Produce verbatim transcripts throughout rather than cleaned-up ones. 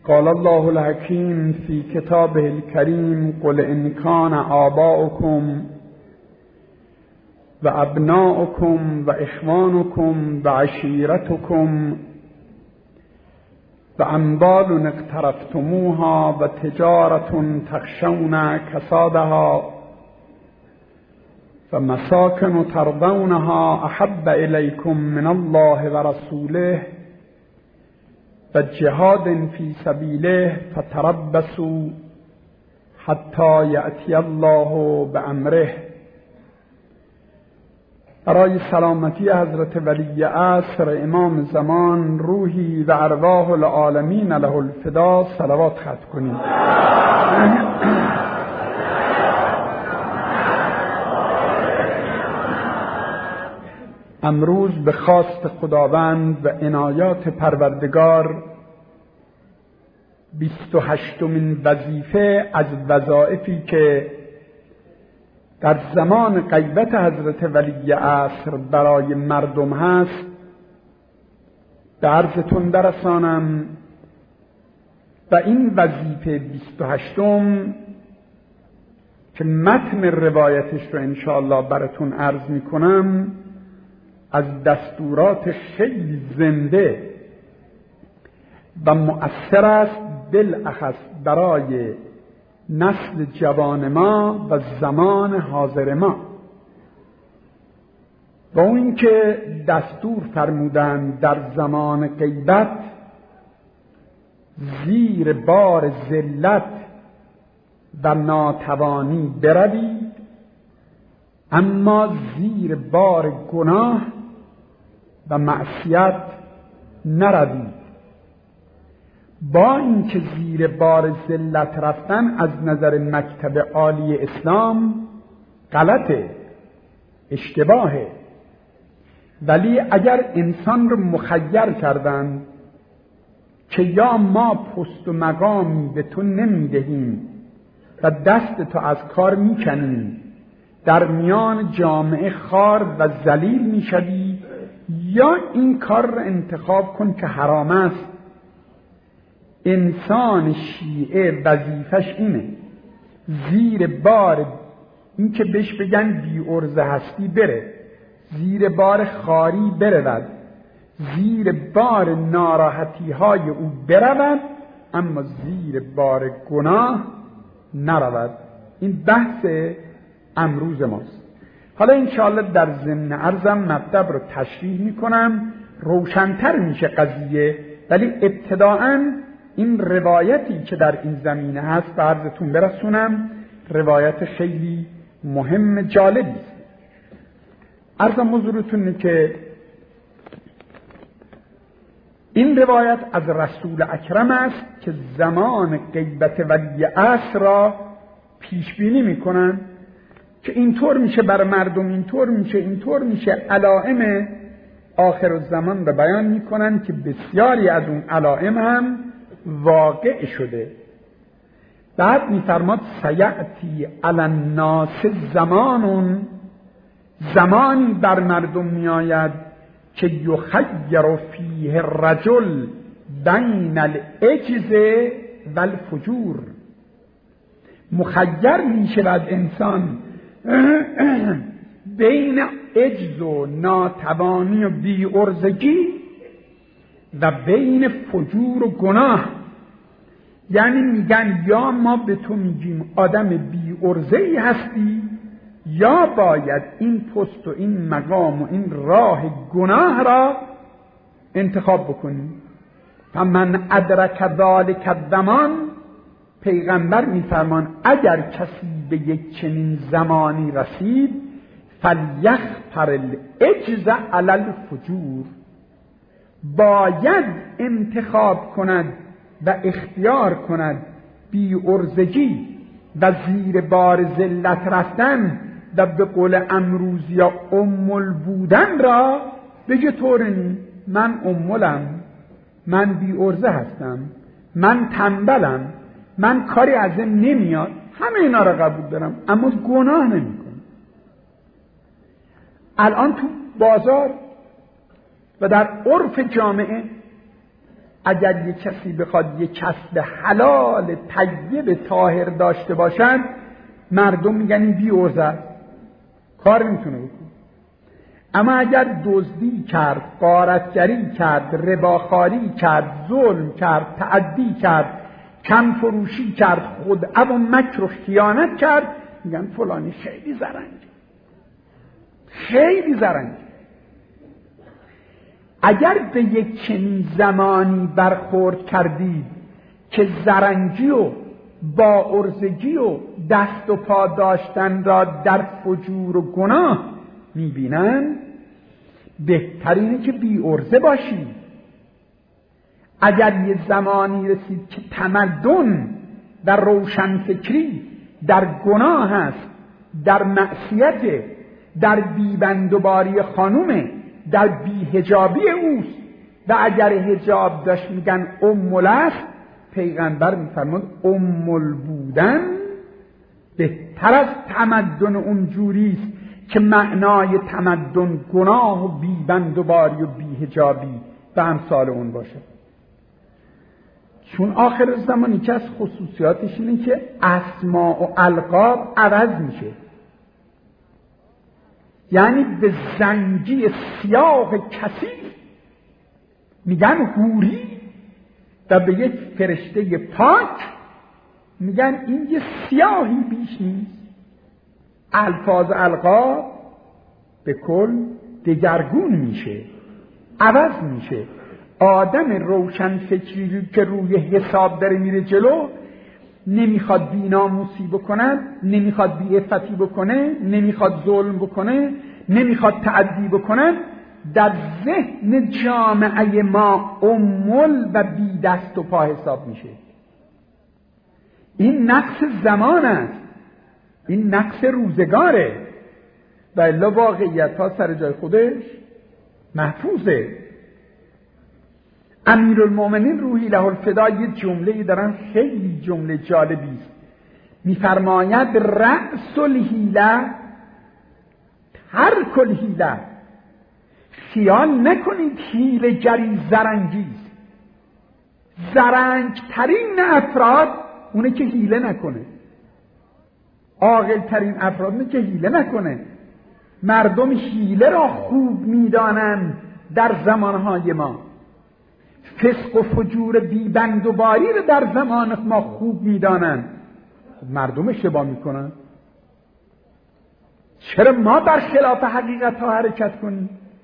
قال الله الحكيم في كتابه الكريم قل إن كان آباؤكم وأبناؤكم وإخوانكم وعشيرتكم وأموال اقترفتموها وتجارة تخشون كسادها ومساكن ترضونها أحب إليكم من الله ورسوله وجهاد في سبيله فتربصوا حتى يأتي الله بأمره. برای سلامتی حضرت ولی عصر امام زمان روحی و ارواح العالمین له الفدا صلوات ختم کنیم. امروز به خواست خداوند و عنایات پروردگار بیست و هشتمین وظیفه از وظایفی که در زمان غیبت حضرت ولی عصر برای مردم هست به عرضتون برسانم و این وظیفه بیست و هشتم که متن روایتش رو انشاءالله براتون عرض میکنم از دستورات خیلی زنده و مؤثر است بالاخص برای نسل جوان ما و زمان حاضر ما، و اون اینکه دستور فرمودن در زمان غیبت زیر بار ذلت و ناتوانی بروید، اما زیر بار گناه و معصیت نروید. با اینکه زیر بار ذلت رفتن از نظر مکتب عالی اسلام غلطه، اشتباهه، ولی اگر انسان رو مخیر کردن که یا ما پست و مقامی به تو نمیدهیم و دست تو از کار میکنیم، در میان جامعه خار و ذلیل میشوی، یا این کار رو انتخاب کن که حرام است. انسان شیعه وظیفش اینه زیر بار این که بهش بگن بی ارزه هستی بره، زیر بار خاری برود، زیر بار ناراحتی های او برود، اما زیر بار گناه نرود. این بحث امروز ماست. حالا انشاءالله در ضمن عرضم مطلب رو تشریح میکنم، روشنتر میشه قضیه، ولی ابتداءً این روایتی که در این زمینه هست به عرضتون برسونم. روایت خیلی مهم جالبی است. عرضم حضورتون که این روایت از رسول اکرم است که زمان غیبت ولی عصر را پیش بینی میکنن که اینطور میشه بر مردم، اینطور میشه، اینطور میشه. علائم آخر الزمان را بیان میکنن که بسیاری از اون علائم هم واقع شده. بعد میفرماد سیأتی علی الناس زمانون، زمانی بر مردم میآید که یخیر فیه الرجل بین العجز و الفجور، مخیر میشود انسان بین عجز و ناتوانی و بی‌عرضگی و بین فجور و گناه. یعنی میگن یا ما به تو میگیم آدم بی‌عرضه‌ای هستی، یا باید این پست و این مقام و این راه گناه را انتخاب بکنی. فمن ادرک ذلک الزمان، پیغمبر میفرمان اگر کسی به یک چنین زمانی رسید فلیختر العجز علی الفجور، باید انتخاب کند و اختیار کند بی‌عرضگی و زیر بار ذلت رفتن و به قول امروز یا امول بودن را بگه طورنی من امولم، من بی‌عرضه هستم، من تنبلم، من کاری ازم نمیاد، همه اینا را قبول دارم اما گناه نمی کنم. الان تو بازار و در عرف جامعه اگر یک کسی بخواد یک کسب حلال طیب طاهر داشته باشد، مردم میگن این بی عرضه، کار نمیتونه بکنه. اما اگر دزدی کرد، غارتگری کرد، رباخواری کرد، ظلم کرد، تعدی کرد، کم فروشی کرد، خدعه و مکر و خیانت کرد، میگن فلانی خیلی زرنگه، خیلی زرنگه. اگر به یک چنین زمانی برخورد کردید که زرنگی و با عرضگی و دست و پا داشتن را در فجور و گناه میبینن، بهترینه که بی عرضه باشید. اگر یه زمانی رسید که تمدن در روشنفکری در گناه هست، در معصیت، در بیبندوباری خانومه، در بیهجابی اوست، و اگر حجاب داشت میگن امول است، پیغمبر میفرماد امول بودن بهتر از تمدن اونجوریست که معنای تمدن گناه و بیبندوباری و بیهجابی و امثال اون باشه. چون آخر زمانی که از خصوصیاتش اینه که اسماء و القاب عوض میشه، یعنی به زنگی سیاه کسی میگن حوری و به یک فرشته پاک میگن این یه سیاهی بیش نیست. الفاظ القاب به کل دگرگون میشه، عوض میشه. آدم روشن فکری که روی حساب داره میره جلو، نمیخواد بی‌ناموسی بکنه، نمیخواد بی‌عفتی بکنه، نمیخواد ظلم بکنه، نمیخواد تعدی بکنه، در ذهن جامعه ما امول و بی دست و پا حساب میشه. این نقص زمان است، این نقص روزگاره، و الا واقعیت ها سر جای خودش محفوظه. امیرالمومنین روحی له الفدا یه جمله‌ای دارن، خیلی جمله جالبی است. میفرماید رأس الحیله ترک الحیله. خیال نکنید حیله گری زرنگی است. زرنگ ترین افراد اونه که حیله نکنه، عاقل ترین افراد اونه که حیله نکنه. مردم حیله را خوب میدانند در زمانهای ما، فسق و فجور بیبندوباری را در زمان ما خوب میدانند. مردم اشتباه میکنن. چرا ما برخلاف حقیقت ها حرکت کنیم؟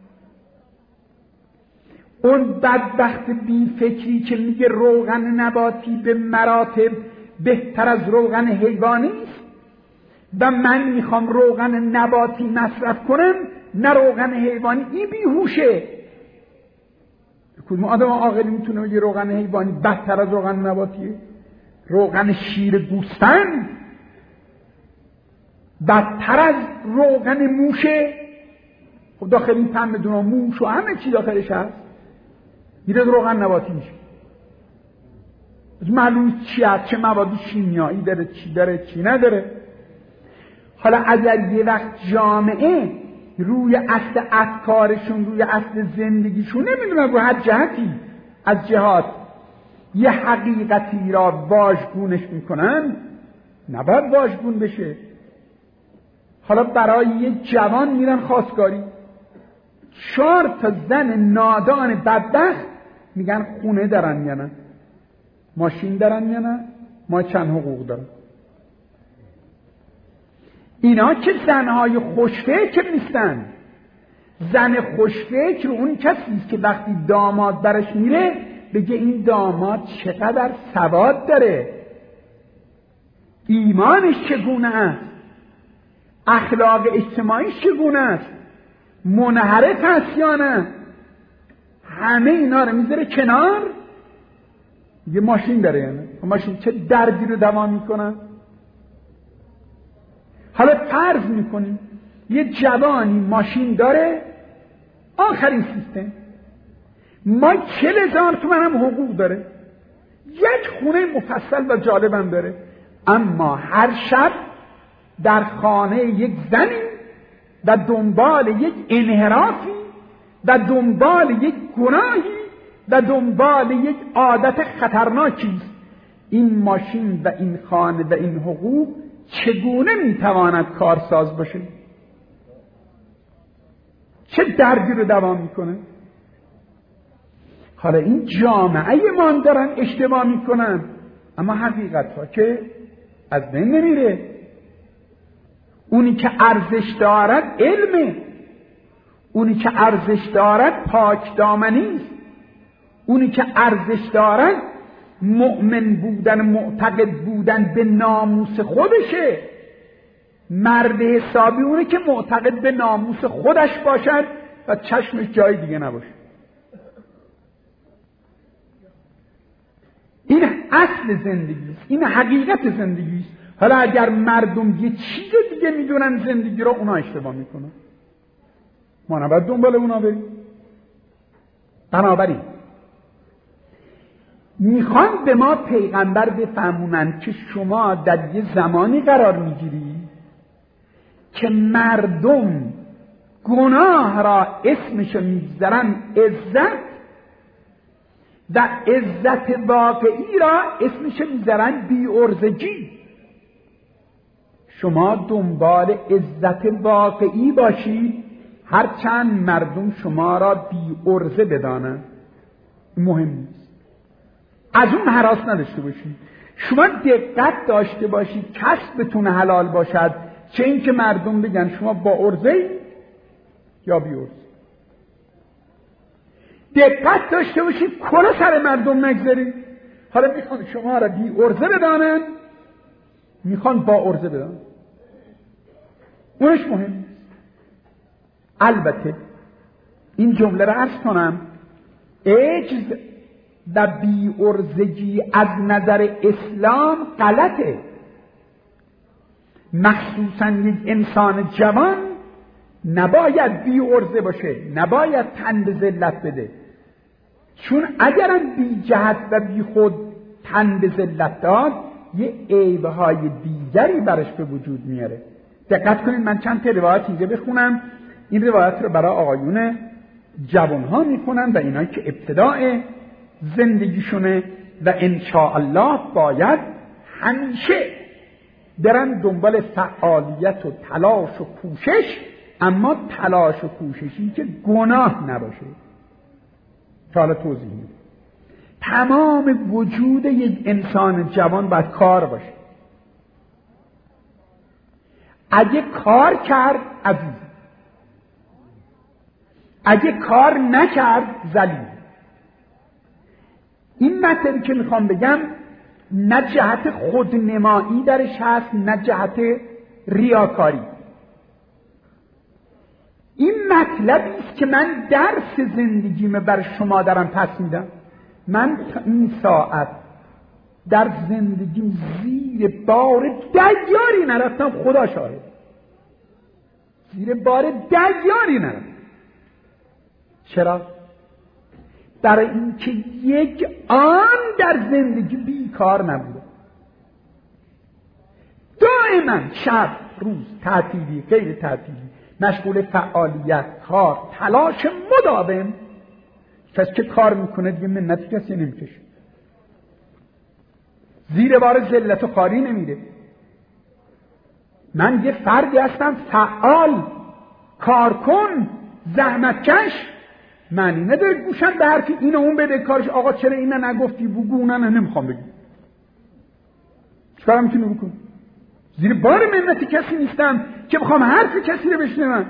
اون بدبخت بی فکری که میگه روغن نباتی به مراتب بهتر از روغن حیوانی است و من میخوام روغن نباتی مصرف کنم نه روغن حیوانی، این بیهوشه. کدوم آدم عاقلی میتونه بگه روغن حیوانی بدتر از روغن نباتیه؟ روغن شیر گوسفند بدتر از روغن موشه؟ خب داخل این پنبه دونه موش و همه چی داخلش هست، میره روغن نباتی میشه. معلوم چی هست، چه مواد شیمیایی داره، چی داره چی نداره. حالا اگر یه وقت جامعه روی اصل افکارشون، روی اصل زندگیشون، نمیدونم رو هر جهتی از جهات یه حقیقتی را واژگونش میکنن، نباید واژگون بشه. حالا برای یه جوان میرن خواستگاری، چهار تا زن نادان بدبخت میگن خونه دارن یا نه، ماشین دارن یا نه، ما چند حقوق دارن. اینا که زنهای خوشفکر نیستن. زن خوشفکر اون کسی است که وقتی داماد برش میره بگه این داماد چقدر سواد داره، ایمانش چگونه است، اخلاق اجتماعیش چگونه است، منحرف است یا نه. همه اینا رو میذاره کنار، یه ماشین داره یا نه. ماشین چه دردی رو دوا میکنن؟ حالا فرض میکنیم یه جوانی ماشین داره، آخرین سیستم، ما چل هزار تومن هم حقوق داره، یک خونه مفصل و جالبم داره، اما هر شب در خانه یک زنی و دنبال یک انحرافی و دنبال یک گناهی و دنبال یک عادت خطرناکی است. این ماشین و این خانه و این حقوق چگونه میتواند کارساز باشه؟ چه دردی رو دوام میکنه؟ حالا این جامعه ما دارن اشتباه میکنن، اما حقیقت ها که از بین نمیره. اونی که ارزش دارد علمه، اونی که ارزش دارد پاک دامنی است، اونی که ارزش دارد مؤمن بودن، معتقد بودن به ناموس خودشه. مرد حسابی اونه که معتقد به ناموس خودش باشد و چشمش جای دیگه نباشه. این اصل زندگی است، این حقیقت زندگی است. حالا اگر مردم یه چیز دیگه میدونن زندگی رو، اونا اشتباه میکنن، ما نباید دنبال اونا بریم. بنابراین میخوان به ما پیغمبر بفهمونن که شما در یه زمانی قرار میگیری که مردم گناه را اسمشو میذارن عزت و عزت واقعی را اسمشو میذارن بی‌عرضگی. شما دنبال عزت واقعی باشید، هرچند مردم شما را بی‌عرضه بدانند، مهم نیست. از اون هراس نداشته باشید. شما دقت داشته باشید کسبتون حلال باشد، چه این که مردم بگن شما با عرضه یا بی عرضه. دقت داشته باشید کلا سر مردم نگذارید. حالا میخوان شما را بی عرضه بدانن، میخوان با عرضه بدانن، اونش مهم نیست. البته این جمله را عرض کنم، عجز و بی‌عرضگی از نظر اسلام غلطه. مخصوصا یک انسان جوان نباید بی‌عرضه باشه، نباید تن به ذلت بده، چون اگرم بی جهت و بی خود تن به ذلت داد، یه عیبهای دیگری برش به وجود میاره. دقت کنید، من چند تا روایت اینجا بخونم. این روایت رو برای آقایون جوانها میخونم و اینایی که ابتداء زندگیشونه و انشاءالله باید همیشه برن دنبال فعالیت و تلاش و کوشش، اما تلاش و کوششی که گناه نباشه. حالا توضیح میدم. تمام وجود یک انسان جوان باید کار باشه. اگه کار کرد عزیز، اگه کار نکرد ذلیل. این مطلبی که میخوام بگم نه جهت خودنمایی درش هست، نه جهت ریاکاری. این مطلبی است که من درس زندگیمه بر شما دارم پس میدم. من تا این ساعت در زندگیم زیر بار دیاری نرفتم، خدا شاهد، زیر بار دیاری نرفتم. چرا؟ برای اینکه یک آن در زندگی بیکار نبوده. دائما شب روز، تعطیلی غیر تعطیلی، مشغول فعالیت، کار، تلاش مداوم. کسی که کار میکنه دیگه منتی کسی نمیکشه، زیر بار ذلت و خواری نمیره. من یه فردی هستم فعال، کارکن، زحمتکش. معنی نداره گوشم به حرفی این و اون بده کارش. آقا چرا اینو نگفتی؟ بگو اونو نمیخوام بگم. چیکار میتونی بکنی؟ زیر بار منتی کسی نیستم که بخوام حرف کسی رو بشنوم.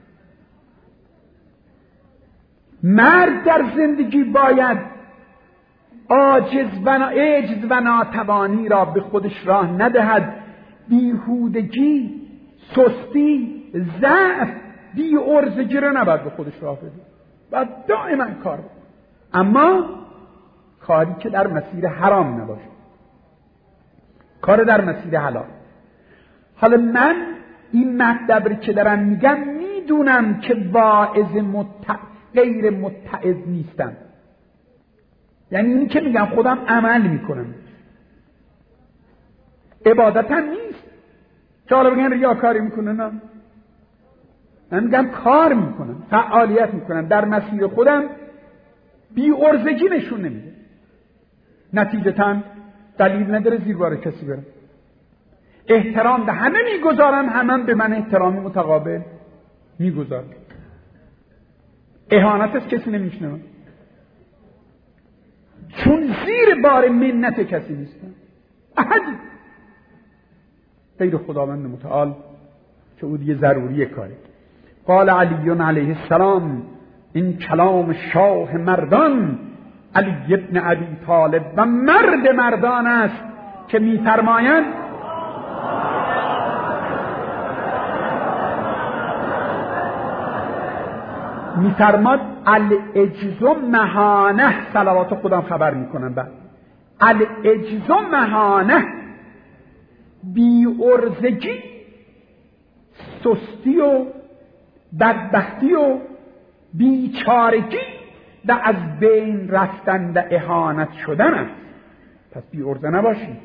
مرد در زندگی باید عاجز و عجز و ناتوانی را به خودش راه ندهد. بیهودگی، سستی، ضعف، بی‌عرضگی را نباید به خودش راه بده. باید دائما کار بکنه، اما کاری که در مسیر حرام نباشه، کار در مسیر حلال. حالا من این مطلب که دارم میگم میدونم که واعظ مت... غیر متعظ نیستم، یعنی اینی که میگم خودم عمل میکنم، عبادت هم نیست که حالا بگن ریاکاری میکنه. نه، من میگم کار میکنم، فعالیت میکنم در مسیر خودم، بی عرضگی نشون نمیده. نتیجتاً دلیل نداره زیر بار کسی برم. احترام به همه میگذارم، همه به من احترامی متقابل میگذارم. اهانت از کسی نمیشنم، چون زیر بار منت کسی نیستم. احدی غیر خداوند متعال که او دیگه ضروریه کاره. قال علی علیه السلام، این کلام شاه مردان علی ابن ابی طالب و مرد مردان است که می‌فرمایند می‌فرماد العجز مهانه، صلوات خودم خبر میکنم بعد العجز مهانه، بی عرضگی سستی و بدبختی و بیچارگی و از بین رفتن و اهانت شدن است. پس بی عرضه نباشید،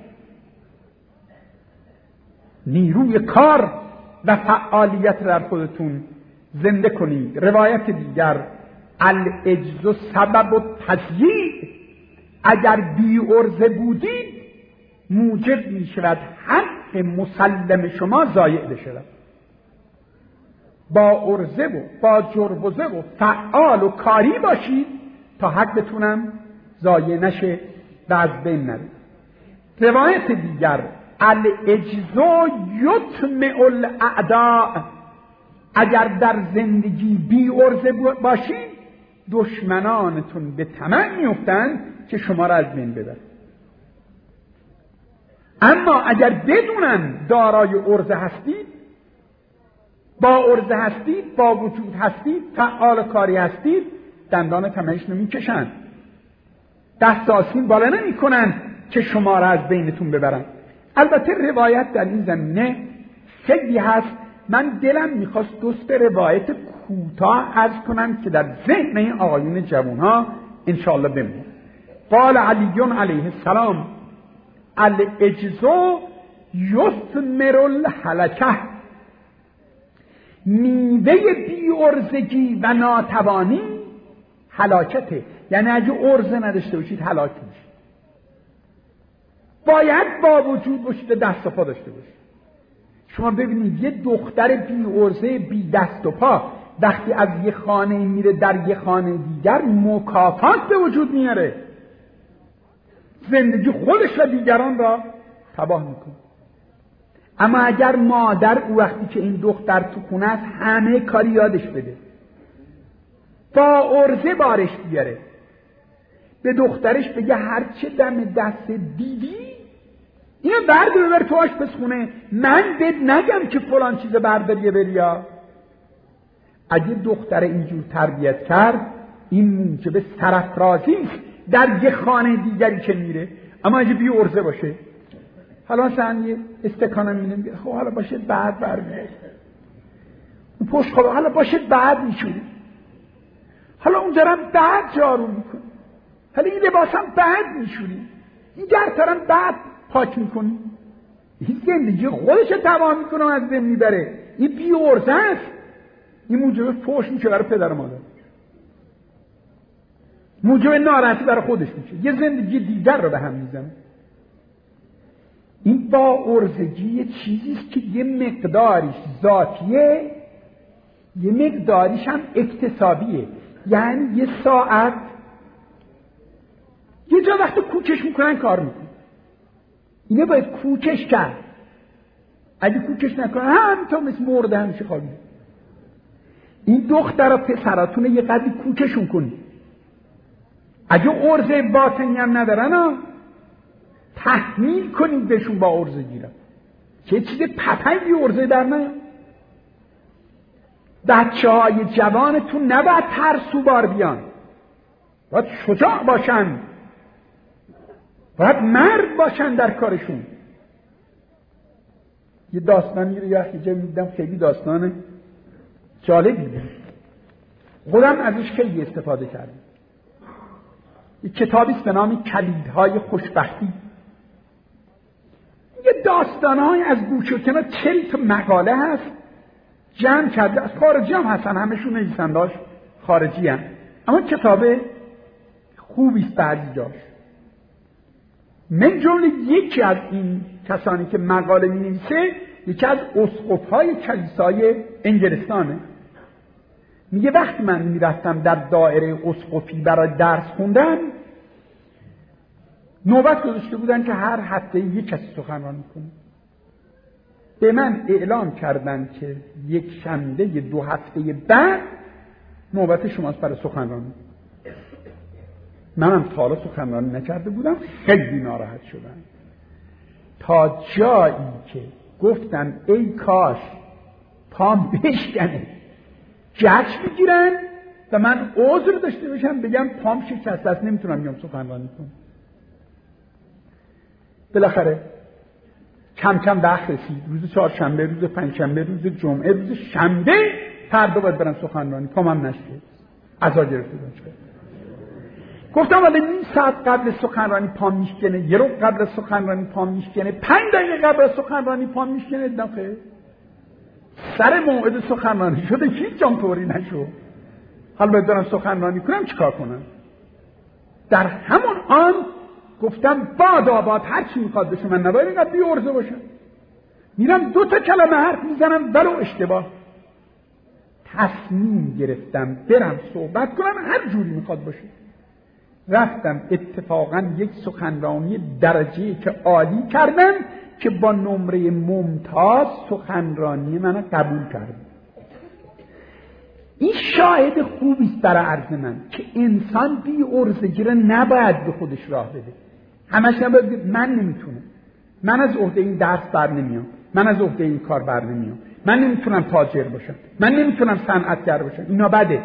نیروی کار و فعالیت را در خودتون زنده کنید. روایت دیگر العجز سبب التضییع، اگر بی عرضه بودید موجب می شود حق مسلم شما ضایع بشود. با عرضه و با جربزه و فعال و کاری باشید تا حق بتونم ضایع نشه و از بین نره. روایت دیگر العجز یطمع الاعداء، اگر در زندگی بی عرضه باشید دشمنانتون به طمع میافتند که شما را از بین ببرند. اما اگر بدونن دارای عرضه هستید، با عرضه هستید، با وجود هستید، فعال کاری هستید، دندان طمعش رو میکشن، دست آسین بالا نمی کنن که شما را از بینتون ببرن. البته روایت در این زمینه خیلی هست، من دلم میخواست دوست به روایت کوتاه عرض کنم که در ذهن این آقایون جوانها انشاءالله بمونه. قال علی علیه السلام العجز یثمر الهلکه، میوه بی عرضگی و ناتوانی هلاکته. یعنی اگه عرضه نداشته باشید هلاک میشید. باید با وجود باشید و دست و پا داشته باشید. شما ببینید یه دختر بی عرضه بی دست و پا وقتی از یه خانه میره در یه خانه دیگر مکافات به وجود میاره، زندگی خودش و دیگران را تباه میکنه. اما اگر مادر او وقتی که این دختر تو خونه است همه کاری یادش بده، با عرضه بارش بیاره، به دخترش بگه هر چه دم دست دیدی اینو برد ببر تو آشپزخونه، من بهت نگم که فلان چیز برداریه بریا. اگه دختر اینجور تربیت کرد این موجب سرافرازی است در یه خانه دیگری که میره. اما اگه بی عرضه باشه، حالا مثلا یه استکانم میدم، خب حالا باشه بعد برمیاد، اون پشت خوابه حالا باشه بعد میشونه، حالا اون دارم بعد جارو میکنه، حالا این لباسم بعد میشونی، این گرترم بعد پاک میکنی. این زندگی خودش تباه میکنه و از بین میبره. این بی عرضه است. این موجب فحش میشه برای پدر و مادر، موجب ناراحتی برای خودش میشه، یه زندگی دیگر رو به هم میزنه. این با عرضگی یه چیزیست که یه مقداریش ذاتیه، یه مقداریش هم اکتسابیه. یعنی یه ساعت یه جا وقتی کوکش میکنن کار میکنن، اینه باید کوکش کرد. اگه کوکش نکنن هم تا مثل مرده همیشه خوابی. این دختر و پسراتونه یه قدری کوکشون کنی. اگه عرضه باطنی هم ندارن تحمیل کنید بهشون با عرضه گیرن، چه چیز پپنگی عرضه در نه. بچه های جوانتون نباید ترسو بار بیان، باید شجاع باشن، باید مرد باشن در کارشون. یه داستانی رو یه جا میدم، خیلی داستان جالبی بود، خودم ازش خیلی استفاده کردم. یک کتابی است به نام کلیدهای خوشبختی. یه داستانهای از گوش و کنار چل تا مقاله هست، جمع کرده، از خارجی هم هستن، همشون نویسنده‌اش خارجی هم. اما کتابه خوبیست بعضی جاش. من جمله یکی از این کسانی که مقاله می نویسه یکی از اسقف‌های کلیسای انگلستانه. میگه وقتی من میرفتم در دایره اسقفی برای درس خوندن، نوبت گذاشته بودن که هر هفته یک کسی سخنرانی کنه. به من اعلام کردن که یک شنبه دو هفته بعد نوبت شماست برای سخنرانی. منم تا حالا سخنرانی نکرده بودم، خیلی ناراحت شدم، تا جایی که گفتن ای کاش پام بشکنه جچ بگیرن و من عذر داشته باشم بگم پام شکسته است نمیتونم بیام سخنرانی کنم. بالاخره کم کم وقت رسید، روز چهارشنبه، روز پنجشنبه، روز جمعه، روز شنبه فردا باید برم سخنرانی. پامم نشد، عزا گرفته بودم. گفتم ولی نیم ساعت قبل سخنرانی پام میشکنه، یه رو قبل سخنرانی پام میشکنه، پنج دقیقه قبل سخنرانی پام میشکنه. دفعه سر موعد سخنرانی شده هیچ جام طوری نشد. حالا باید برم سخنرانی کنم چیکار کنم؟ در همون آن گفتم باد آباد هر چی میخواد بشه، من نباید اینقدر بی‌عرضه باشم. میرم دو تا کلمه حرف میزنم ولو اشتباه. تصمیم گرفتم برم صحبت کنم هر جوری میخواد باشه. رفتم اتفاقا یک سخنرانی درجه که عالی کردم که با نمره ممتاز سخنرانی من قبول کردم. این شاهد خوبی است برای عرض من که انسان بی عرضگی را نباید به خودش راه بده. همش نباید من نمیتونم، من از عهده این درس بر نمیام، من از عهده این کار بر نمیام، من نمیتونم تاجر باشم، من نمیتونم صنعتگر باشم. اینا بده.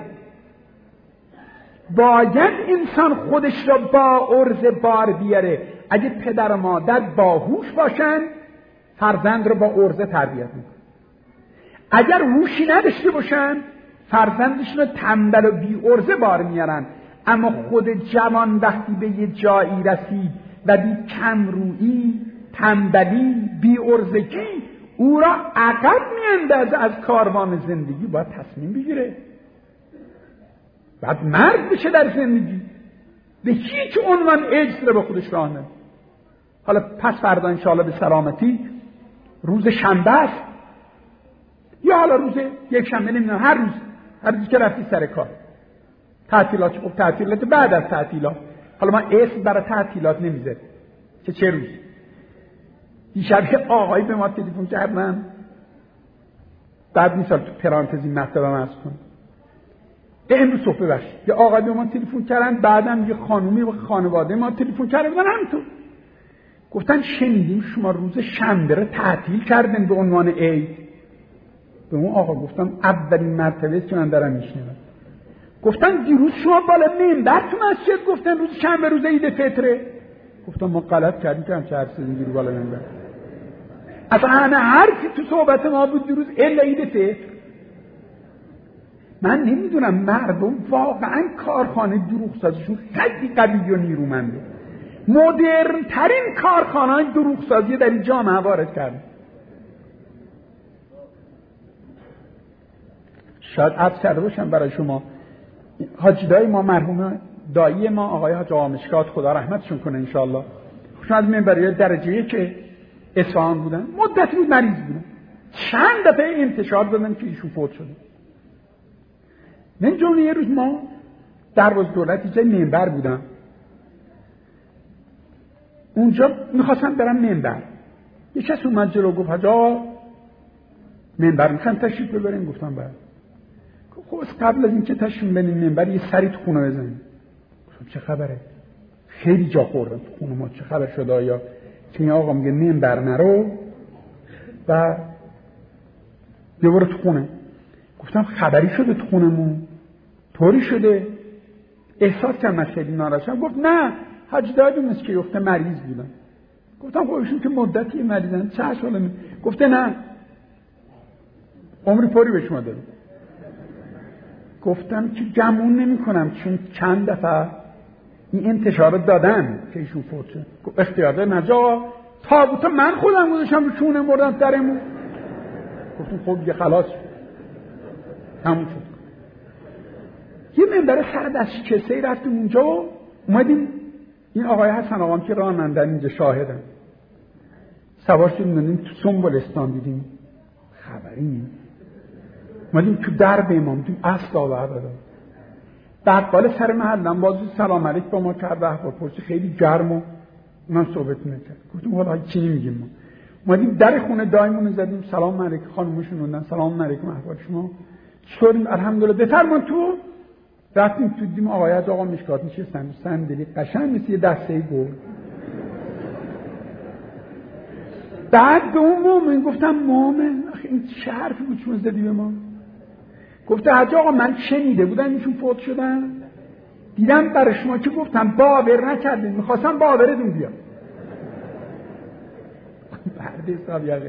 باید انسان خودش را با عرضه بار بیاره. اگه پدر و مادر باهوش باشن فرزند را با عرضه تربیت میکنن. اگر هوشی نداشته باشن فرزندشون رو تنبل و بی عرضه بار میارن. اما خود جوان وقتی به یه جایی رسید و بی کمرویی، تنبلی، بی عرضگی او را عقب میاندازه از کاروان زندگی، باید تصمیم بگیره، بعد مرد بشه در زندگی. به هیچ عنوان عجز رو به خودش راه نده. حالا پس فردا انشاءالله به سلامتی روز شنبه است یا حالا روز یک شنبه، نمیدونم، هر روز هر روزی که رفتی سر کار. تعطیلات خب تعطیلات بعد از تعطیلات. حالا ما اسم برای تعطیلات نمیذاریم که چه روز. دیشب یه آقایی به ما تلفن کردن، بعد میسال تو پرانتزی مطلبم عرض کنم. امروز صبح بخش یه آقایی به ما تلفن کردن، بعدم یه خانومی و خانواده ما تلفن کردن همینطور. گفتن شنیدیم شما روز شنبه رو تعطیل کردن به عنوان عید. به اون آقا گفتم اولین مرتبه است که من دارم میشنوم. گفتن دیروز شما بالا منبر تو مسجد گفتن روز شنبه روز عید فطره. گفتم ما غلط کردیم که همچه حرف زدیم دیروز بالا منبر. اصلا همه حرفی تو صحبت ما بود دیروز الا عید فطر. من نمیدونم مردم واقعا کارخانه دروغسازیشون خیلی قوی و نیرومنده. مدرن ترین کارخانه های دروغسازی در این جامعه وارد کرده. شاید عرض کرده باشم برای شما، حاجی دایی ما مرحوم دایی ما آقای حاج آقا مشکات خدا رحمتشون کنه انشاءالله، چون از منبری درجه که اصفهان بودن مدتی بود مریض بودن، چند دفعه انتشار دادن که ایشون فوت شده. من جمله یه روز ما در باز دولتی جای منبر بودم، اونجا میخواستم برم منبر. یه کس اومد جلو گفت حاج آقا منبر میخوایم تشریف ببریم. گفتم بله. خب قبل از اینکه تشریف بریم منبر یه سری تو خونه بزنیم. گفتم چه خبره؟ خیلی جا خوردم تو خونه ما، چه خبر شده آیا که این آقا میگه منبر نرو و یه برو تو خونه. گفتم خبری شده تو خونمون؟ طوری شده؟ احساس کردم خیلی ناراحتم. گفت نه حاج دایی مثل که گفته مریض بودن. گفتم خب ایشون که مدتی مریضن چه حالا می... گفته نه عمری پوری به شما دارم. گفتم که گمون نمی کنم چون چند دفعه این انتشارات دادن که ایشون فوت شد. اختیار داره نجا تابوت من خودم گذاشتم رو چونه مردم درمون. گفتم خب یه خلاص تموم شد. یه منبر سر دست کسه‌ای رفتیم اونجا و اومدیم این آقای حسن آقام که رانندن اینجا شاهدن، سوار شدیم تو سنبلستان دیدیم خبری نیست. اومدیم تو درب امام دیدیم اصل آور دادم. بقال سر محلم بازو سلام علیک با ما کرد، احوال پرسی خیلی گرم و اونم صحبت نکرد. گفتیم والا چی نمیگیم ما. اومدیم در خونه دایمون زدیم، سلام علیک خانمشون اومدن، سلام علیکم احوال شما چطورین؟ الحمدلله بفرمون تو. رفتیم تو دیدیم آقای از آقا مشکات نشستن صندلی قشنگ مثل یه دسته گل. بعد به اون مومن گفتم مومن آخه این چه حرفی بود شما زدی به ما؟ گفته حاج آقا من شنیده بودم ایشون فوت شدن، دیدم برای شما که گفتم باور نکردین، میخواستم باورتون بیام. برده سابیقه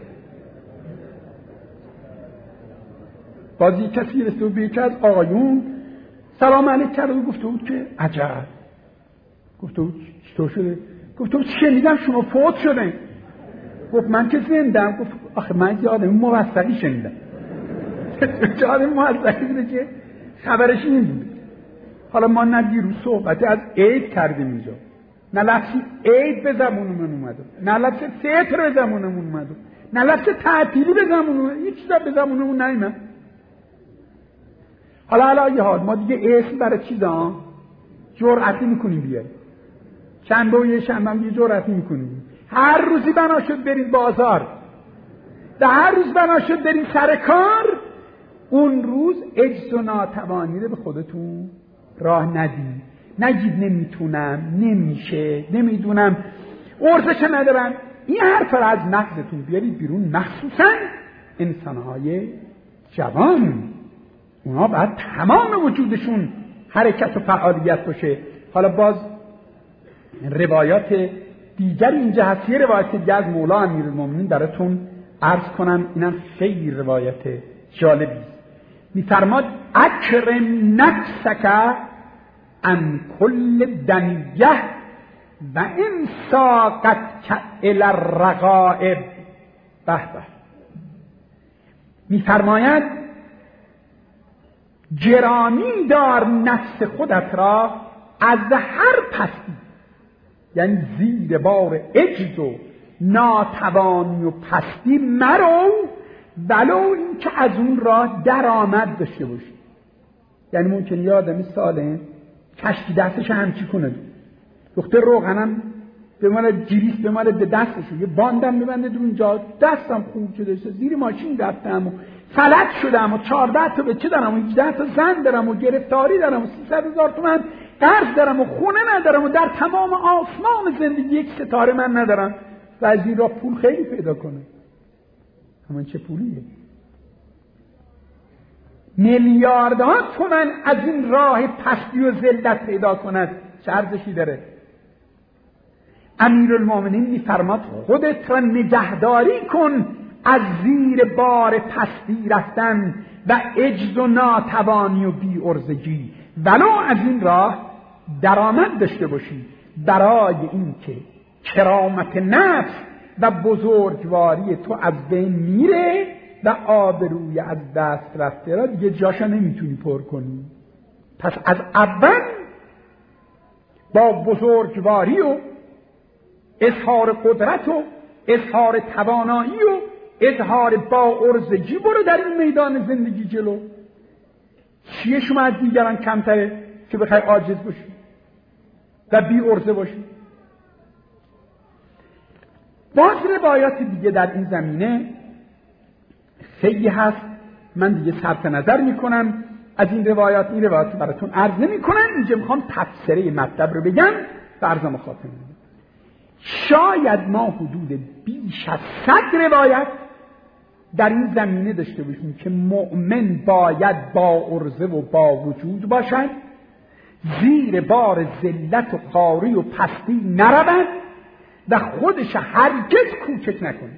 بازی کسی رسته به یکی از آقایون سلام علیک کرد و گفته بود که عجب. گفته بود چطور شده؟ گفته بود شنیدم شما فوت شدن. گفت من که زندم. گفت آخه من یه آدم موثقی شنیدم. چه آدم موثقی بوده که خبرش این بود. حالا ما نه دیروز صحبتی از عید کردیم اینجا، نه لفظی عید به زبونمون اومده، نه لفظ فطر به زبونمون اومده، نه لفظ تعطیلی به زبونمون اومده، هیچ چیزا به زبونمون نیومد. حالا حالا یه حال ما دیگه اسم برای چیزا جرأتی میکنیم بیاریم. شنبه و یه شنبه هم یه جرأتی میکنیم. هر روزی بنا شد بریم بازار و هر روز بنا شد بریم سر کار، اون روز عجز و ناتوانی رو به خودتون راه ندید. نگید نمیتونم، نمیشه، نمیدونم، ارزش ندارم. این حرف رو از مغزتون بیارید بیرون، مخصوصا انسانهای جوان. اونا باید تمام وجودشون حرکت و فعالیت باشه. حالا باز روایات دیگر اینجا هست، یه روایت دیگه از مولا امیرالمومنین براتون عرض کنم، اینم خیلی روایت جالبی است. میفرماد اکرم نفسک عن کل دنیه و ان ساقتک الی الرغائب. به به. میفرماید گرامی دار نفس خودت را از هر پستی، یعنی زیر بار عجز و ناتوانی و پستی مرو، ولو این که از اون راه درآمد داشته باشی. یعنی ممکنه یه آدمی سالم کشتی دستش همچی کنه، دختر روغنم به مال جیریس به مال به دستش، یه باندم ببنده دو اونجا، دستم خوب شده، زیر ماشین رفتم و فلج شدم و چهارده تا بچه دارم و هجده تا زن دارم و گرفتاری دارم و سیصد هزار تومن قرض دارم و خونه ندارم و در تمام آسمان زندگی یک ستاره من ندارم و از این راه پول خیلی پیدا کنه. همون چه پولیه؟ میلیاردها تومن از این راه پستی و ذلت پیدا کند، چه ارزشی داره؟ امیرالمومنین میفرماد خودت را نگهداری کن از زیر بار پستی رفتن و عجز و ناتوانی و بی ارزگی، ولو از این راه درآمد داشته باشی، برای این که کرامت نفس و بزرگواری تو از بین میره و آبروی از دست رفته را دیگه جاشا نمیتونی پر کنی. پس از اول با بزرگواری و اظهار قدرت و اظهار توانایی و اظهار با ارزگی برو در این میدان زندگی جلو. چیه شما از دیگران کمتره که بخوای عاجز باشی و بی ارزه باشی؟ باز روایات دیگه در این زمینه خیلی هست، من دیگه صرف نظر میکنم از این روایات. این روایات براتون عرض نمیکنم، اینجا میخوام تفسیره مطلب رو بگم و عرضم خاتمه. شاید ما حدود بیش از صد روایت در این زمینه داشته باشیم که مؤمن باید با عرضه و با وجود باشد، زیر بار ذلت و خواری و پستی نرود و خودش هرگز کوچک نکنه،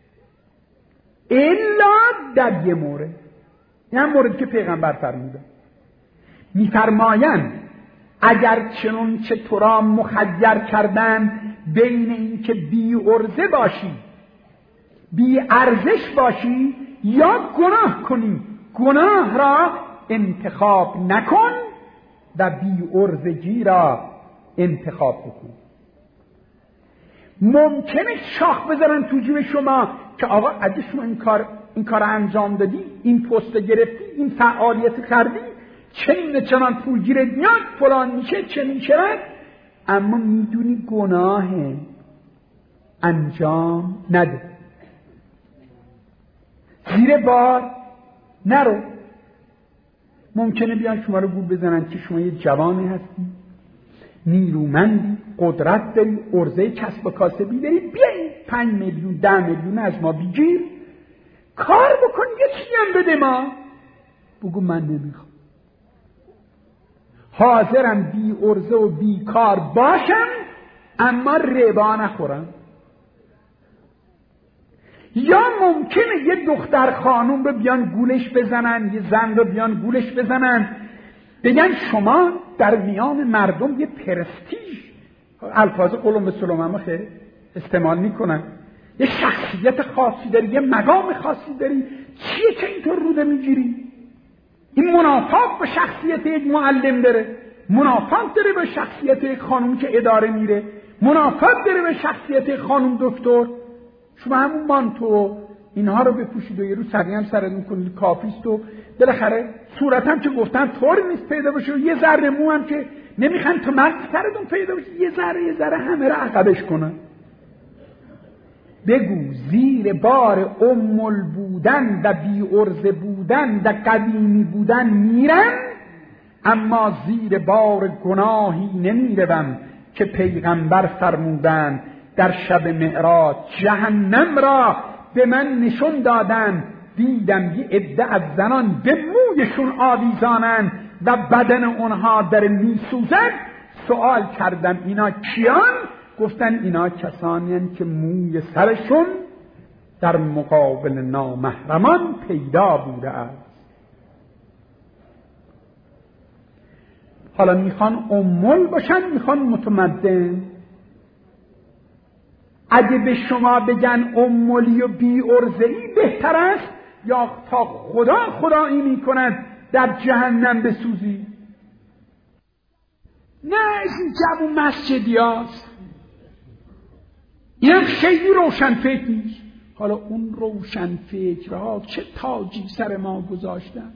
الا در یه مورد. این هم موردی که پیغمبر فرموده، میفرمایند اگر چنون چه تو را مخیر کردن بین این که بی عرضه باشی، بی ارزش باشی یا گناه کنی، گناه را انتخاب نکن و بی عرضگی را انتخاب بکنید. ممکنه شاخ بذارن تو جیب شما که آقا اگه شما این کار این کار انجام دادی، این پست گرفتی، این فعالیت کردی، چنین چنان پول گیرت میاد، فلان میشه، چنین چرا، اما میدونی گناهه، انجام نده، زیر بار نرو. ممکنه بیان شما رو گول بزنن که شما یه جوانی هستی، نیرومندی، قدرت داری، عرضه کسب و کاسبی داری، بیایی پنج میلیون ده میلیون از ما بگیر، کار بکن، یه چیزی هم بده ما. بگو من نمیخوام، حاضرم بی عرضه و بی کار باشم اما ربا نخورم. یا ممکنه یه دختر خانوم رو بیان گولش بزنن، یه زن رو بیان گولش بزنن، بگن شما در میان مردم یه پرستیژ، الفاظ قلم به سلومم خیلی استعمال میکنن، یه شخصیت خاصی داری، یه مقام خاصی داری، چیه که اینطور روده میگیری؟ این منافات به شخصیت یک معلم داره، منافات داره به شخصیت یک خانوم که اداره میره، منافات داره به شخصیت یک خانوم دکتر. شما همون مانتو اینها رو بپوشید و یه رو سقی هم سرتون کنید کافیست و بالاخره صورت هم که گفتن طور نیست پیدا بشه و یه ذره مو هم که نمیخوان تو مرد سرتون پیدا بشه، یه ذره یه ذره همه رو عقبش کنن. بگو زیر بار امول بودن و بی عرضه بودن و قدیمی بودن میرم، اما زیر بار گناهی نمیروم که پیغمبر فرمودن در شب معراج جهنم را به من نشون دادن، دیدم یه عده از زنان به مویشون آویزانن و بدن اونها در میسوزد. سوال کردم اینا کیان؟ گفتن اینا کسانی هستند که موی سرشون در مقابل نامحرمان پیدا بوده است. حالا میخوان امول باشن، میخوان متمدن. اگه به شما بگن امولی و بی عرضه‌ای بهتر است یا تا خدا خدایی میکند در جهنم بسوزی؟ نه، این جوون مسجدی هست، این هم خیلی روشن فکر نیست. حالا اون روشن فکرها چه تاجی سر ما گذاشتن؟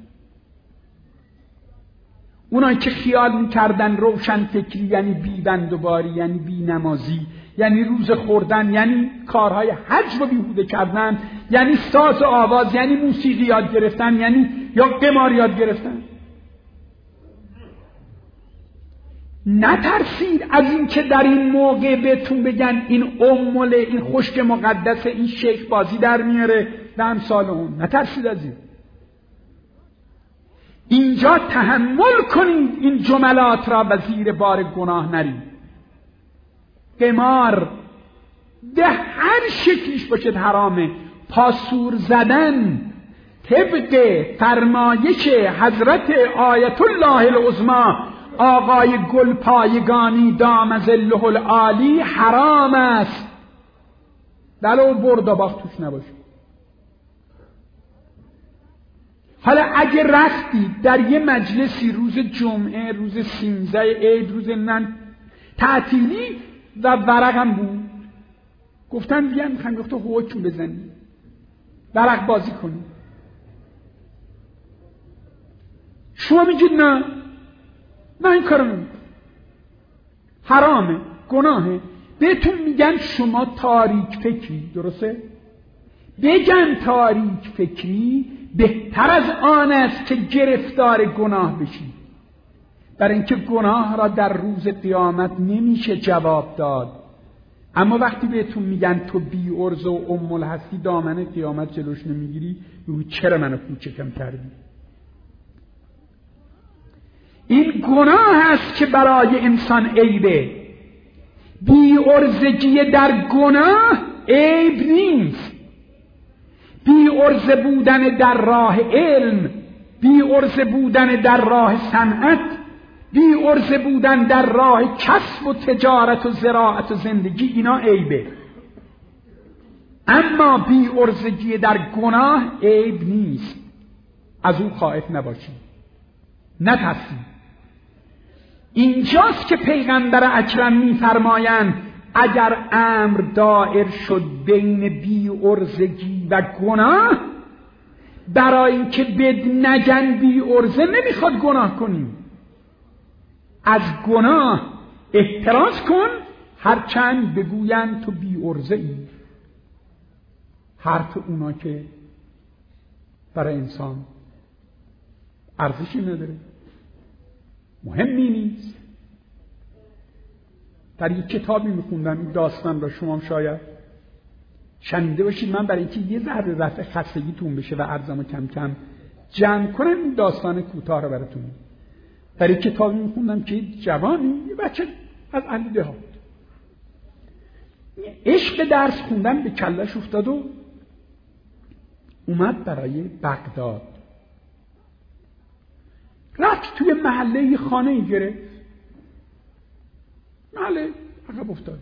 اونایی که خیال میکردن روشن فکری یعنی بی بندوباری، یعنی بی نمازی، یعنی روز خوردن، یعنی کارهای حج رو بیهوده کردن، یعنی ساز و آواز، یعنی موسیقی یاد گرفتن، یعنی یا قمار یاد گرفتن. نترسید از این که در این موقع بهتون بگن این اموله، این خشک مقدس، این شیخ بازی در میاره و امثال اون. نترسید از این. اینجا تحمل کنید این جملات را و زیر بار گناه نرید. قمار به هر شکلیش باشد حرامه. پاسور زدن طبق فرمایش حضرت آیت الله العظمی آقای گلپایگانی دام ظله العالی حرام است، ولو برد و باخت توش نباشه. حالا اگه رفتی در یه مجلسی روز جمعه، روز سیزده عید، روز نن تعطیلی و ورقم بود، گفتن بیان میخوان گفت حکم بزنی، ورق بازی کنی، شما میگید نه من این کارو نمیکنم، حرامه، گناهه. بهتون میگن شما تاریک فکری، درسته؟ بگن تاریک فکری بهتر از آن است که گرفتار گناه بشی، برای اینکه گناه را در روز قیامت نمیشه جواب داد. اما وقتی بهتون میگن تو بی عرضه و امول هستی، دامن قیامت جلوش نمیگیری، بگو چرا منو کوچکم کردی؟ این گناه است که برای انسان عیبه. بی عرضگی در گناه عیب نیست. بی عرضه بودن در راه علم، بی عرضه بودن در راه صنعت، بی عرضه بودن در راه کسب و تجارت و زراعت و زندگی، اینا عیبه. اما بی عرضگی در گناه عیب نیست. از او خائف نباشید، نترسید. اینجاست که پیغمبر اکرم می‌فرمایند اگر امر دائر شد بین بی عرضگی و گناه، برای اینکه بد نگن بی عرضه نمیخواد گناه کنیم، از گناه احتراز کن، هرچند بگوین تو بی عرضه ای. حرف اونا که برای انسان ارزشی نداره، مهمی نیست. در یک کتابی میخوندم این داستان را، شما هم شاید شنیده باشید. من برای اینکه یه ذره رفع خستگیتون بشه و عرضمو کم کم جمع کنم این داستان کوتاه رو براتون. در یک کتابی میخوندم که جوانی، یه بچه از اهل دهات، عشق درس خوندن به کلش افتاد و اومد برای بغداد. رفت توی محله یه خانه گرفت، محله عقب افتاد.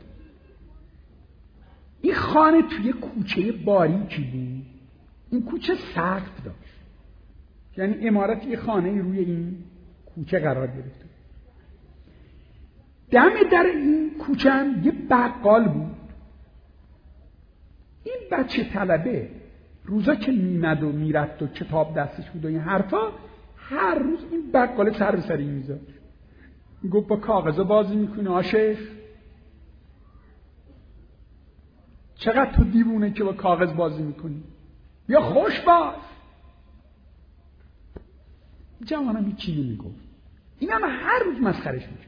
این خانه توی کوچه باریکی بود، این کوچه سقف داشت، یعنی عمارت یه خانه روی این کوچه قرار گرفته. دم در این کوچه هم یه بقال بود. این بچه طلبه روزا که میمد و میرفت و کتاب دستش بود و این حرفا، هر روز این بقال سر به سر این میذاشت، میگفت با کاغذ بازی میکنه آشف، چقدر تو دیوونه که با کاغذ بازی میکنی، یا خوش باش. جوانم هیچ چیزی میگفت، این هم هر روز مسخرش میشه.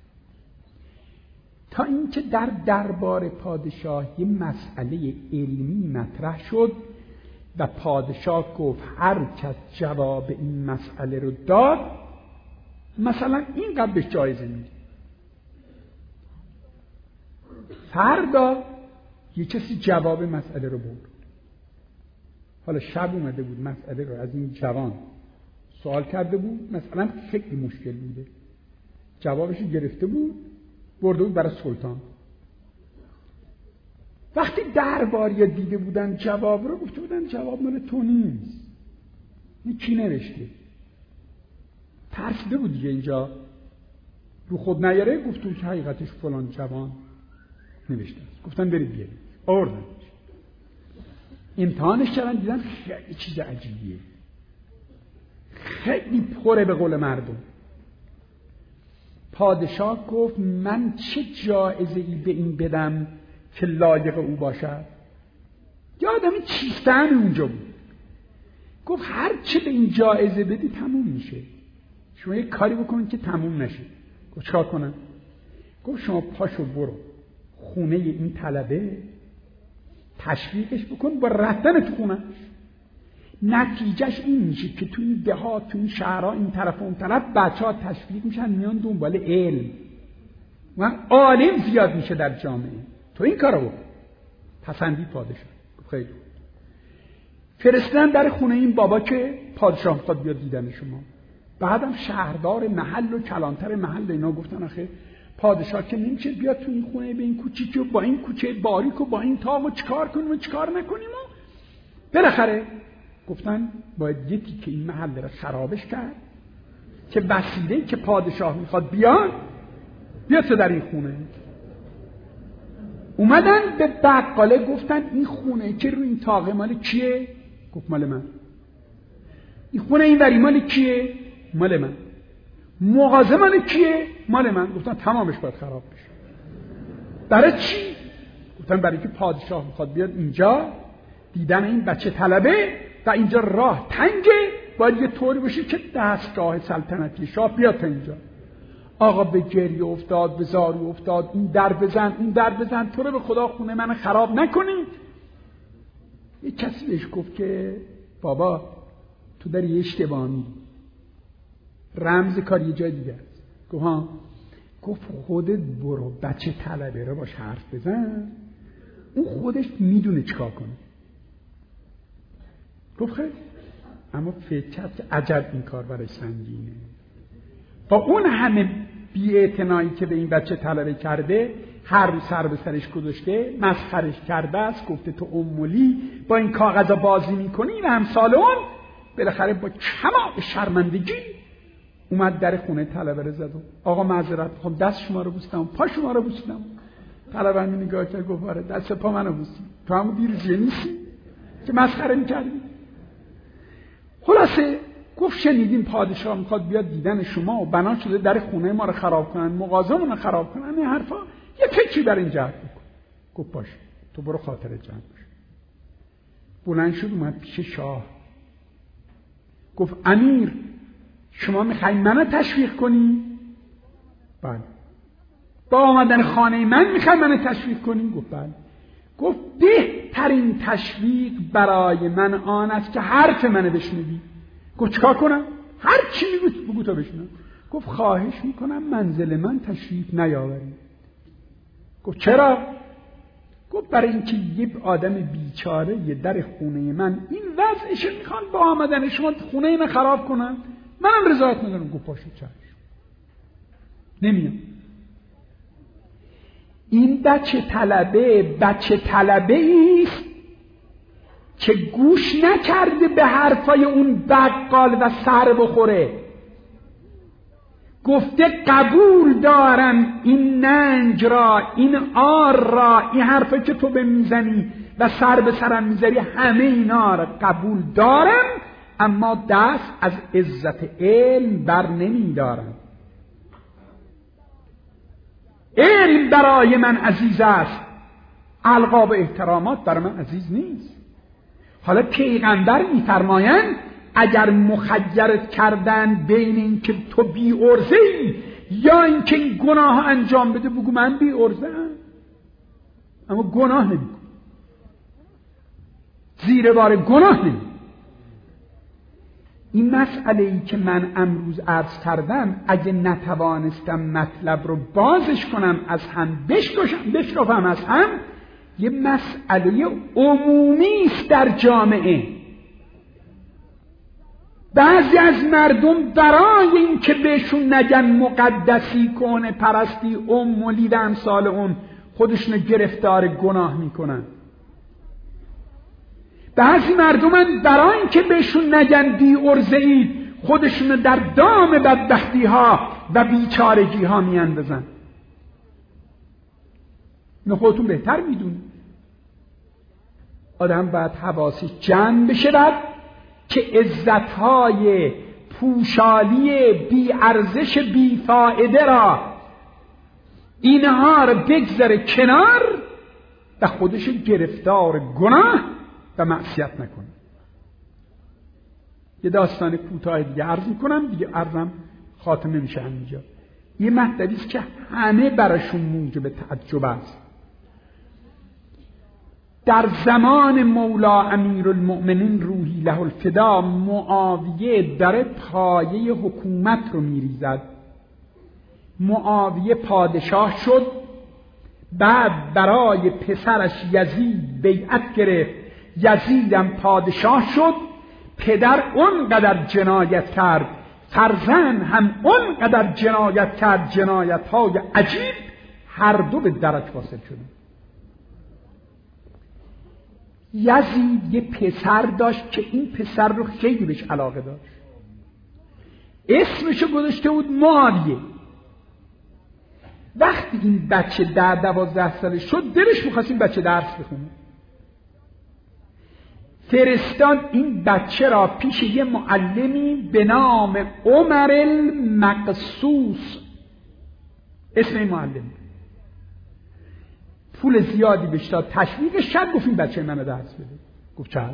تا اینکه در دربار پادشاه یه مسئله علمی مطرح شد و پادشاه گفت هر کس جواب این مسئله رو داد مثلا اینقدر بهش جایزه میده. فردا یه کسی جواب مسئله رو برد. حالا شب اومده بود مسئله رو از این جوان سوال کرده بود، مثلا خیلی مشکل بوده، جوابش گرفته بود، برده بود برای سلطان. وقتی درباریا دیده بودن جواب رو، گفته بودن جواب مال تو نیست، این کی نوشته؟ ترسیده بود دیگه اینجا رو خود نیاره، گفتون که حقیقتش فلان جوان نوشته است. گفتن برید بیارید، آوردن امتحانش کردن، دیدن خیلی چیز عجیبیه، خیلی پره به قول مردم. پادشاه گفت من چه جایزه ای به این بدم که لایق او باشد؟ یه آدمی چیستن اونجا بود، گفت هر چه به این جایزه بدی تموم میشه، شما یک کاری بکنید که تموم نشه. گفت چکار کنم؟ گفت شما پاشو برو خونه این طلبه، تشویقش بکن با رفتن تو خونهش. نتیجهش این میشه که تو این دهات، تو این شهرها، این طرف و اون طرف بچه ها تشویق میشن میان دنبال علم و عالم زیاد میشه در جامعه. تو این کارو بکن. پسندی پادشاه. خیلی فرستن در خونه این بابا که پادشاه میخواد بیاد دیدن شما. بعدم شهردار محل و کلانتر محل اینا گفتن آخه پادشاه که نمیشه بیاد تو این خونه به این کوچیکی و با این کوچه باریک و با این تاق و چیکار کنیم و چیکار نکنیم. و بالاخره گفتن باید یکی که این محل رو خرابش کرد که وسیله‌ای که پادشاه میخواد بیاد بیاد تو در این خونه. اومدن به بقاله گفتن این خونه که روی این تاقه مال کیه؟ گفت مال من. این خونه این وری مال کیه؟ مال من. مغازه مال کیه؟ مال من. گفتن تمامش باید خراب بشه. برای چی؟ گفتن برای که پادشاه میخواد بیاد اینجا دیدن این بچه طلبه و اینجا راه تنگه، باید یه طوری باشه که دستگاه سلطنتی شاه بیاد تا اینجا. آقا به گریه افتاد، به زاری افتاد، این در بزن این در بزن، تو رو به خدا خونه من خراب نکنید. یه کسی بهش گفت که بابا تو داری اشتباه می‌کنی، رمز کار یه جای دیگه است. گفت ها. گفت خودت برو بچه طلبه رو باش حرف بزن، اون خودش میدونه چیکار کنه. گفت خیلی، اما فکر کرد که عجب این کار برای سنگینه. با اون همه بی‌اعتنایی که به این بچه طلبه کرده، هر روز سر به سرش گذاشته، مسخرش کرده است، گفته تو امولی با این کاغذا بازی میکنی و امثال اون. بالاخره با کمال شرمندگی اومد در خونه طلبه رو زد و آقا معذرت میخوام دست شما رو بوسیدم، پا شما رو بوسیدم. طلبه می نگاه کرد گفت آره دست پا منو بوسی، تو همون دیروزیه نیستی که مسخره میکردی؟ خلاصه گفت شنیدین پادشاه میخواد بیاد دیدن شما و بنا شده در خونه ما رو خراب کنن، مغازمون رو خراب کنن، این حرفا. یه فکری بر این جهت بکن. گفت باشه تو برو خاطر جمع باش. بلند شد اومد پیش شاه. گفت امیر شما میخوای منو تشویق کنی؟ بله. با آمدن خانه من میخوای منو تشویق کنی؟ گفت بله. گفت بهترین تشویق برای من آن است که حرف منو بشنوی. گفت چیکار کنم؟ هر چی میگوی بگو تا بشنوم. گفت خواهش میکنم منزل من تشریف نیاوری. گفت چرا؟ گفت برای اینکه یه آدم بیچاره یه در خونه من این وضعشه میخوان با آمدن شما خونه من خراب کنن، منم رضایت ندارم. گفت باشه چشم نمیام. این بچه طلبه بچه طلبه ایست که گوش نکرده به حرفای اون بقال و سر بخوره. گفته قبول دارم این ننج را، این آر را، این حرفی که تو به میزنی و سر به سرم میذاری، همه اینا را قبول دارم، اما دست از عزت علم بر نمیدارم. علم برای من عزیز است، القاب و احترامات برای من عزیز نیست. حالا پیغمبر میفرمایند اگر مخیرت کردن بین این که تو بی عرضه‌ای یا این که این گناه انجام بده، بگو من بی عرضه‌ام، اما گناه نمی‌کنم، زیر بار گناه نمی‌کنم. این مسئله ای که من امروز عرض کردم اگه نتوانستم مطلب رو بازش کنم، از هم بشکشم بشکافم از هم، یه مسئله عمومی است در جامعه. بعضی از مردم برای این که بهشون نگن مقدسی، کهنه پرستی، ام و لید امثال اون، خودشون گرفتار گناه میکنن. بعضی مردم برای این که بهشون نگن بی عرضه‌اید، خودشون در دام بدبختی ها و بیچارگی ها میاندازن. اینو خودتون بهتر میدونید. آدم باید حواسش جمع بشه که عزتهای پوشالی بی ارزش بی فایده را، اینها را بگذاره کنار و خودش گرفتار گناه و معصیت نکنه. یه داستان کوتاه دیگه عرض میکنم، دیگه عرضم خاتمه میشه همینجا. یه مطلبی است که همه براشون موجب تعجب است. در زمان مولا امیرالمؤمنین روحی له الفدا، معاویه در پایه حکومت رو میریزد. معاویه پادشاه شد، بعد برای پسرش یزید بیعت گرفت، یزیدم پادشاه شد. پدر اونقدر جنایت کرد، فرزند هم اونقدر جنایت کرد، جنایت های عجیب، هر دو به درک واصل شدند. یزید یه پسر داشت که این پسر رو خیلی بهش علاقه داشت، اسمشو گذاشته بود معاویه. وقتی این بچه در دوازده ساله شد، دلش می‌خواست این بچه درس بخونه. فرستاد این بچه را پیش یه معلمی به نام عمر المقصوص. اسم این معلم پول زیادی بهش داد، تشویقش کرد، گفت این بچه منو درس بده. گفت چشم.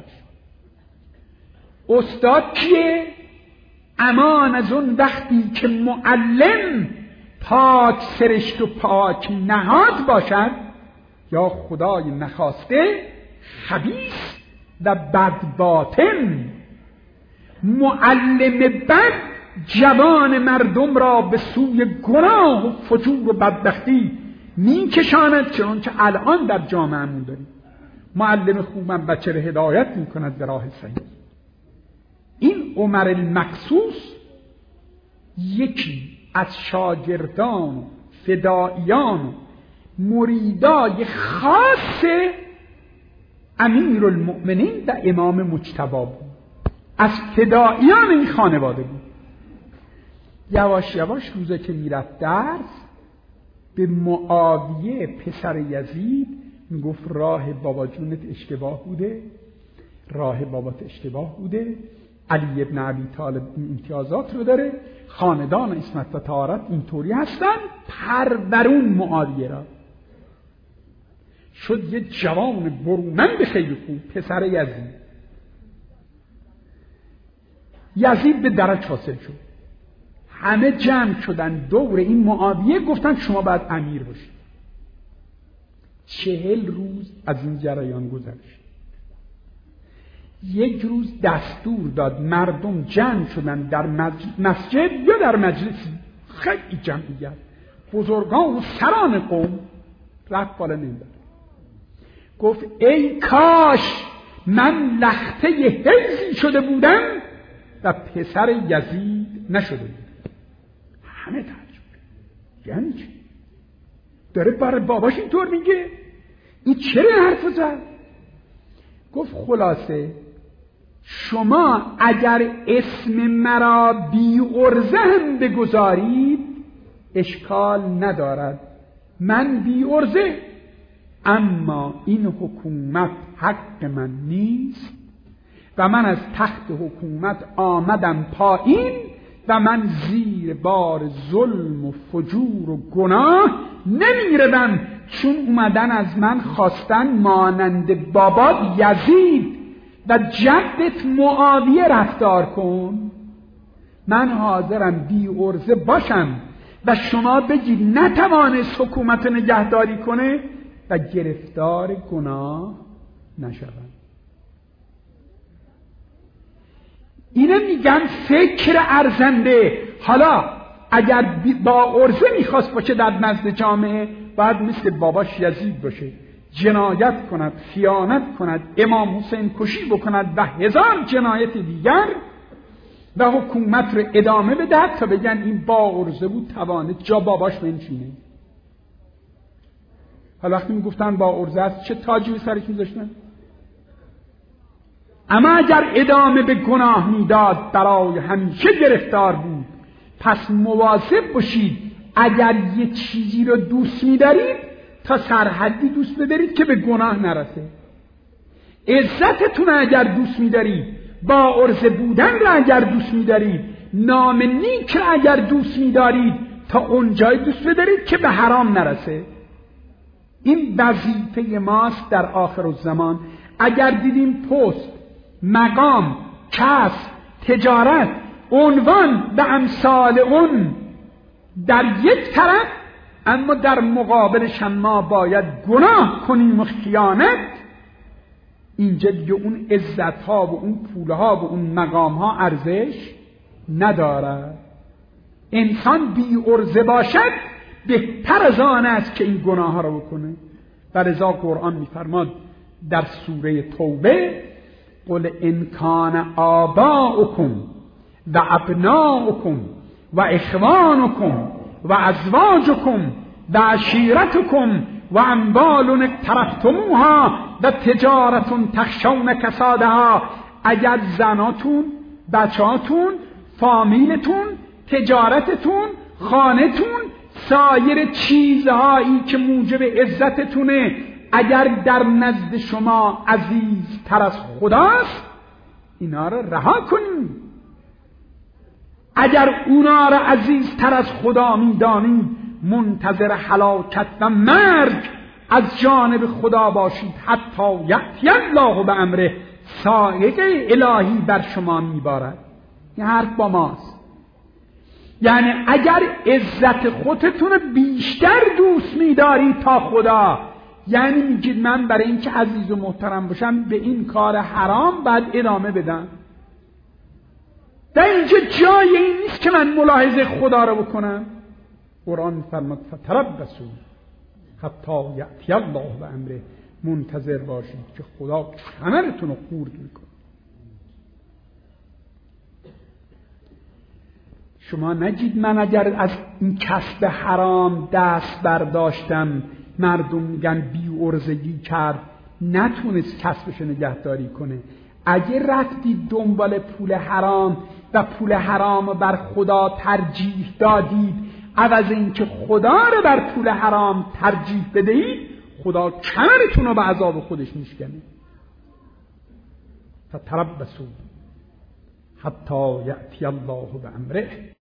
استاد کیه؟ امان از اون وقتی که معلم پاک سرشت و پاک نهاد باشد، یا خدای نخواسته خبیث و بدباطن، معلم بد جوان مردم را به سوی گناه و فجور و بدبختی می کشاند، چنانچه الان در جامعه‌مون داریم. معلم خوبم بچه را هدایت می کند به راه صحیح. این عمر المقصوص یکی از شاگردان فدائیان مریدای خاص امیرالمؤمنین و امام مجتبی بود، از فدائیان این خانواده بود. یواش یواش روزه که میرفت درس به معاویه پسر یزید میگفت راه بابا جونت اشتباه بوده، راه بابات اشتباه بوده، علی ابن ابی طالب این امتیازات رو داره، خاندان عصمت و طهارت اینطوری هستن، پرورون معاویه را. شد یه جوان برومند خیلی خوب، پسر یزید. یزید به درج حاصل شد، همه جمع شدن دور این معاویه، گفتن شما باید امیر باشید. چهل روز از این جریان گذشت. یک روز دستور داد مردم جمع شدن در مسجد یا در مجلسی، خیلی جمعیت، بزرگان و سران قوم. رفت بالا منبر گفت ای کاش من لخته حیزی شده بودم و پسر یزید نشده بودم. همه تعجب، یعنی چی؟ داره برای باباش اینطور میگه؟ این چرا حرف زد؟ گفت خلاصه شما اگر اسم مرا بی عرضه هم بگذارید اشکال ندارد، من بی عرضه، اما این حکومت حق من نیست و من از تخت حکومت آمدم پایین و من زیر بار ظلم و فجور و گناه نمیروم، چون اومدن از من خواستن مانند بابات یزید و جدت معاویه رفتار کن. من حاضرم بی عرضه باشم و شما بگید نتوانست حکومت نگهداری کنه و گرفتار گناه نشوم. اینه میگن فکر ارزنده. حالا اگر با عرضه میخواست باشه در نزد جامعه، باید مثل باباش یزید باشه، جنایت کند، خیانت کند، امام حسین کشی بکند و هزار جنایت دیگر و حکومت رو ادامه بده تا بگن این با عرضه بود، توانه جا باباش بنشینه. حالا وقتی میگفتن با عرضه است چه تاجی به سرش میذاشتن؟ اما اگر ادامه به گناه میداد برای همیشه گرفتار بود. پس مواظب باشید اگر یه چیزی رو دوست می‌دارید تا سرحدی دوست بدارید که به گناه نرسه. عزتتون اگر دوست می‌دارید، با عرضه بودن را اگر دوست می‌دارید، نام نیک را اگر دوست می‌دارید، تا اونجای دوست بدارید که به حرام نرسه. این وظیفه ماست در آخر الزمان. اگر دیدیم پست، مقام، کسب، تجارت، عنوان به امثال اون در یک طرف، اما در مقابلش ما باید گناه کنیم و خیانت، اینجا دیگه اون عزت‌ها و اون پول‌ها و اون مقام‌ها ارزش ندارد. انسان بی عرضه باشد بهتر از آن است که این گناه‌ها رو بکنه. لذا قرآن می‌فرماد در سوره توبه قل ان کان آباؤکم و ابناؤکم و اخوانکم و ازواجکم و عشیرتکم و اموال اقترفتموها و تجارت تخشون کسادها. اگر زناتون، بچهاتون، فامیلتون، تجارتتون، خانهتون، سایر چیزهایی که موجب عزتتونه اگر در نزد شما عزیز تر از خداست، اینا رو رها کنید. اگر اونا رو عزیز تر از خدا می‌دانید، منتظر هلاکت و مرگ از جانب خدا باشید حتی یأتی الله به امره. سایه الهی بر شما میبارد. این حرف با ماست. یعنی اگر عزت خودتون بیشتر دوست می‌دارید تا خدا، یعنی میگید من برای اینکه عزیز و محترم باشم به این کار حرام باید ادامه بدم. در اینجا جای این نیست که من ملاحظه خدا رو بکنم. قرآن فرمود فتربصوا حتی یأتی الله به امره. منتظر باشید که خدا کمرتون رو خورد میکنه. شما نگید من اگر از این کسب حرام دست برداشتم، مردم میگن بی عرضگی کرد، نتونست کسبش نگهداری کنه. اگه رفتید دنبال پول حرام و پول حرام بر خدا ترجیح دادید عوض اینکه خدا رو بر پول حرام ترجیح بدهید، خدا کمرتون رو به عذاب خودش میشکنه. فتربصوا حتی یأتی الله بأمره.